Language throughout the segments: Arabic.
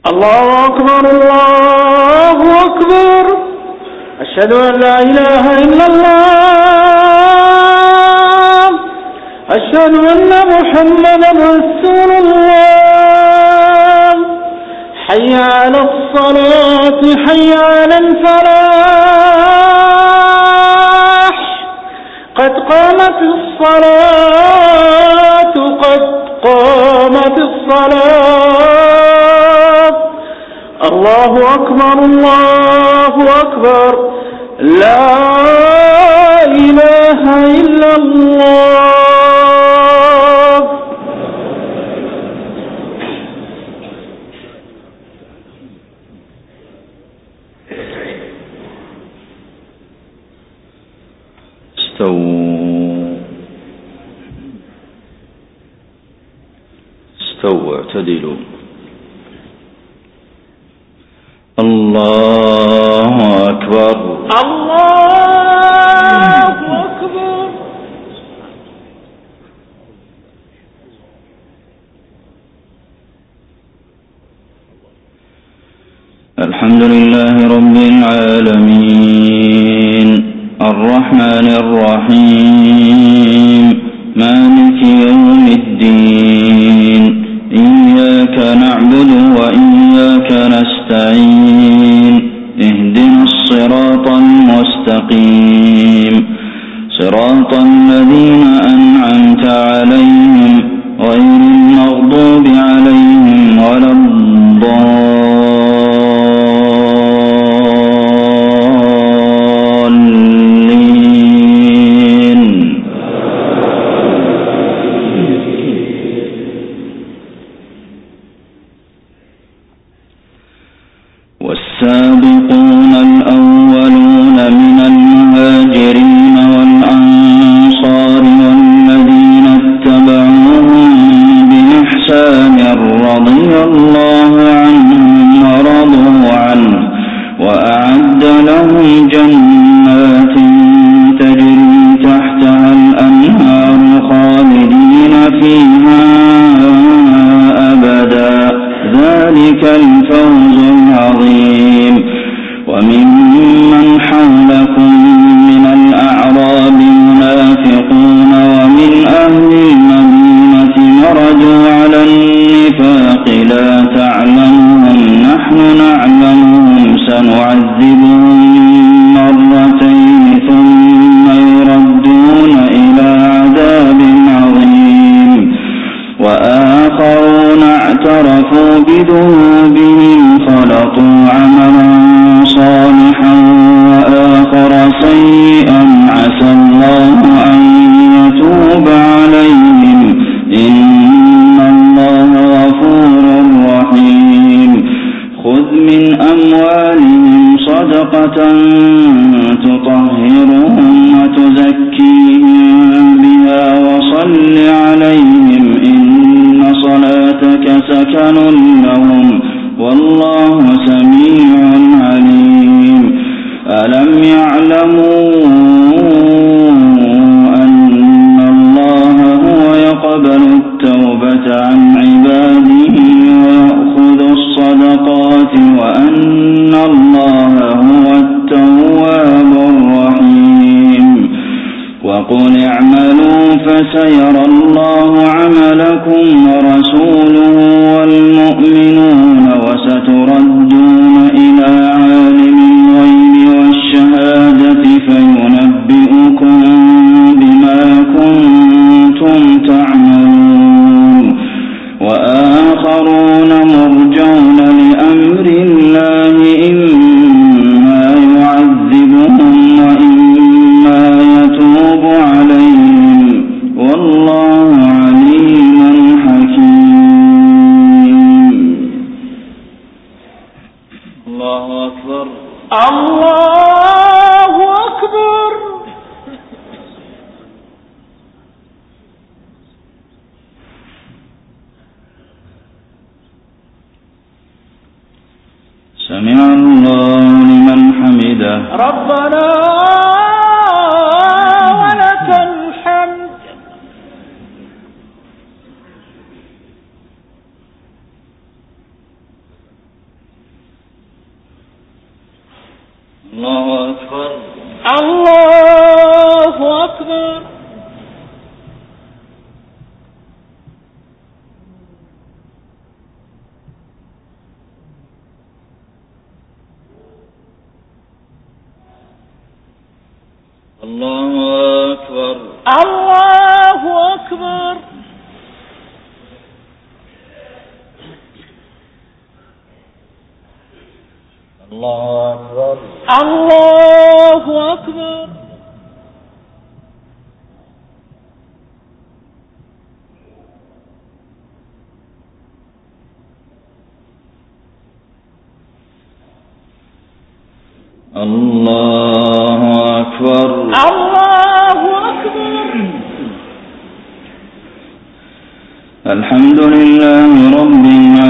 الله أكبر الله أكبر. أشهد أن لا إله إلا الله. أشهد أن محمدا رسول الله. حي على الصلاة حي على الفلاح. قد قامت الصلاة قد قامت الصلاة. الله أكبر الله أكبر. لا إله إلا الله. استووا اعتدلوا. الله أكبر الله أكبر. الحمد لله رب العالمين الرحمن الرحيم مالك يوم الدين إياك نعبد وإياك نستعين اهدنا الصراط المستقيم صراط الذين أنعمت عليهم غير المغضوب عليهم ولا والسابقون الأولون من المهاجرين والأنصار والذين اتبعوهم بإحسان رضي الله عنهم ورضوا عنه وأعد لهم جنات تجري تحتها الأنهار خالدين فيها أبدا ذلك الفوز العظيم. وممن حولكم من الأعراب منافقون ومن أهل المدينة مردوا على النفاق لا تعلمهم نحن نعلمهم سنعذبهم مرتين ثم يردون إلى عذاب عظيم. وآخرون اعترفوا بذنوبهم خلطوا عملا صالحا وآخر سيئا عسى الله أن يتوب عليهم إن الله غفور رحيم. خذ من أموالهم صدقة تطهرهم وتزكيهم بها وصل عليهم إن صلاتك سكن لهم والله سميع عليم. ألم يعلموا أن الله هو يقبل التوبة عن عباده ويأخذ الصدقات وأن الله هو التواب الرحيم. وقل اعملوا فسيرى الله عملكم ورسوله والمؤمنون وستردون إلى عالم الغيب والشهادة فينبئكم بما كنتم تعملون. وآخرون مرجون لأمر الله إما يعذبهم وإما يتوب عليهم والله عليم حكيم. الله أكبر الله أكبر. سمع الله لمن حمده ربنا ولك الحمد. الله أكبر. الله أكبر. الله أكبر. الله أكبر. الله أكبر. الله أكبر. الله أكبر. الله أكبر. الحمد لله رب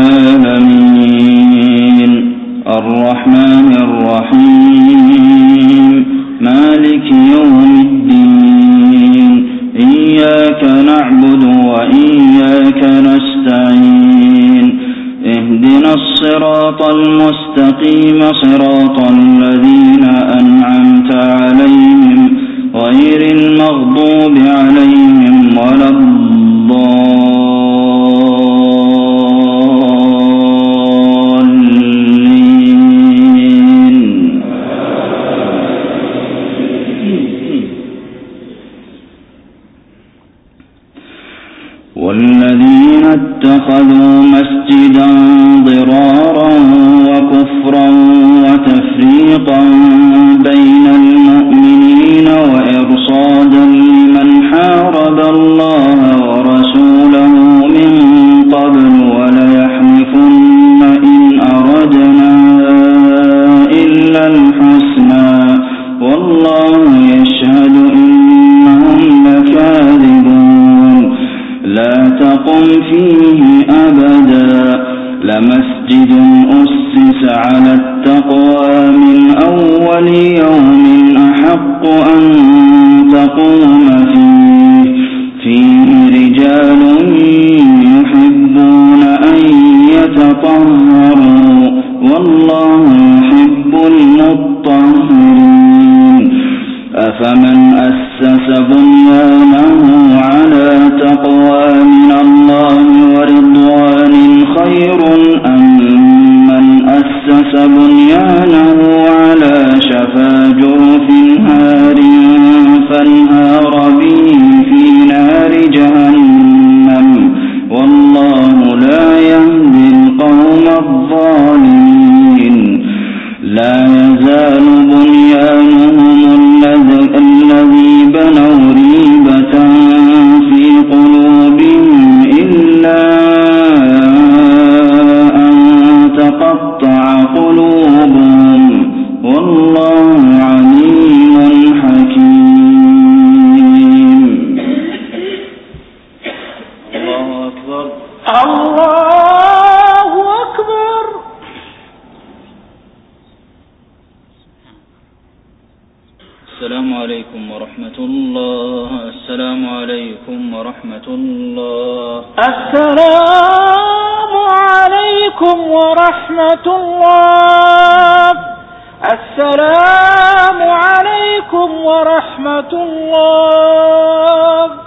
العالمين الرحمن الرحيم مالك يوم الدين إياك نعبد وإياك نستعين اهدنا الصراط المستقيم صراط الذين أنعمت عليهم غير المغضوب عليهم ولا الضالين. والذين اتخذوا مسجدا ضرارا وكفرا وتفريقا بين المؤمنين وإرصادا لمن حارب الله ورسوله من قبل وليحلفن إن أردنا إلا الحسنى والله يشهد إنهم لكاذبون. لا تقم فيه أبدا لمسجد أسس على التقوى من أول يوم أحق أن تقوم فيه رجال يحبون أن يتطهروا والله يحب المطهرين. أفمن أسس بنيانه على تقوى من الله ورضوان خير أم من أسس بنيانه على شفا جرف هار فانهار به في نار جهنم والله لا يهدي القوم الظالمين. لا يزال بنيانهم الذي بنوا ريبة في قلوبهم إلا أن تقطع قلوبهم والله عليم حكيم. الله أكبر. الله أكبر. السلام عليكم ورحمة الله. السلام عليكم ورحمة الله. السلام عليكم ورحمة الله. السلام عليكم ورحمة الله.